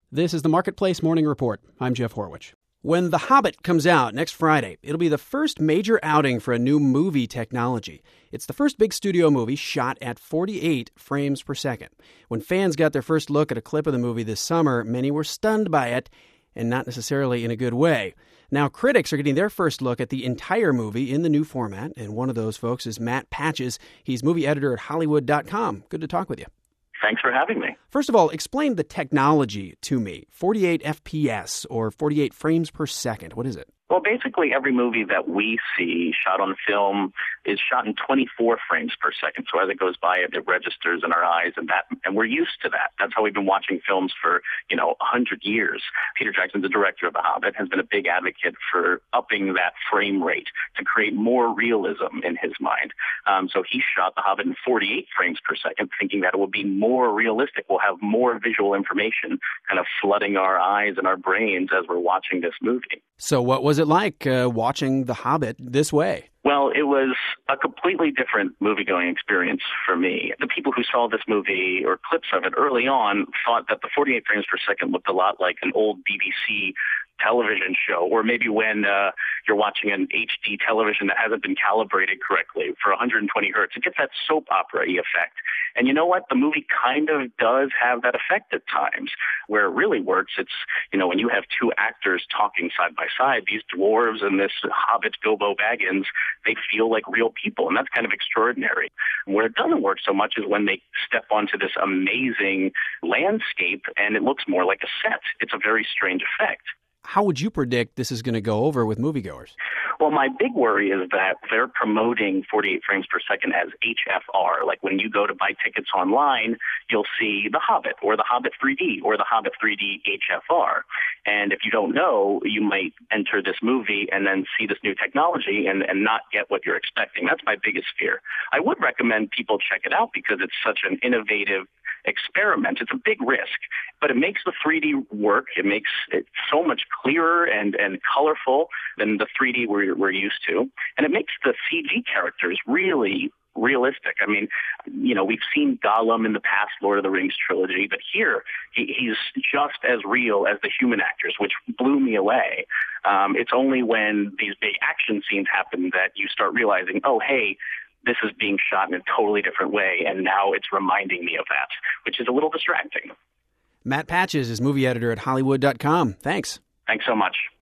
This is the Marketplace Morning Report. I'm Jeff Horwich. When The Hobbit comes out next Friday, it'll be the first major outing for a new movie technology. It's the first big studio movie shot at 48 frames per second. When fans got their first look at a clip of the movie this summer, many were stunned by it, and not necessarily in a good way. Now, critics are getting their first look at the entire movie in the new format, and one of those folks is Matt Patches. He's movie editor at Hollywood.com. Good to talk with you. Thanks for having me. First of all, explain the technology to me. 48 FPS, or 48 frames per second. What is it? Well, basically, every movie that we see shot on film is shot in 24 frames per second. So as it goes by, it registers in our eyes, and we're used to that. That's how we've been watching films for, 100 years. Peter Jackson, the director of The Hobbit, has been a big advocate for upping that frame rate to create more realism in his mind. So he shot The Hobbit in 48 frames per second, thinking that it will be more realistic. We'll have more visual information kind of flooding our eyes and our brains as we're watching this movie. So what was it like watching The Hobbit this way? Well, it was a completely different movie-going experience for me. The people who saw this movie or clips of it early on thought that the 48 frames per second looked a lot like an old BBC television show, or maybe when you're watching an HD television that hasn't been calibrated correctly for 120 hertz. It gets that soap opera-y effect. And you know what? The movie kind of does have that effect at times. Where it really works, it's, when you have two actors talking side by side, these dwarves and this hobbit Bilbo Baggins, they feel like real people, and that's kind of extraordinary. And where it doesn't work so much is when they step onto this amazing landscape and it looks more like a set. It's a very strange effect. How would you predict this is going to go over with moviegoers? Well, my big worry is that they're promoting 48 frames per second as HFR. Like when you go to buy tickets online, you'll see The Hobbit or The Hobbit 3D or The Hobbit 3D HFR. And if you don't know, you might enter this movie and then see this new technology and not get what you're expecting. That's my biggest fear. I would recommend people check it out because it's such an innovative experiment. It's a big risk, but it makes the 3D work. It makes it so much clearer and colorful than the 3D we're used to. And it makes the CG characters really realistic. I mean, we've seen Gollum in the past Lord of the Rings trilogy, but here he's just as real as the human actors, which blew me away. It's only when these big action scenes happen that you start realizing, oh, hey, this is being shot in a totally different way, and now it's reminding me of that, which is a little distracting. Matt Patches is movie editor at Hollywood.com. Thanks. Thanks so much.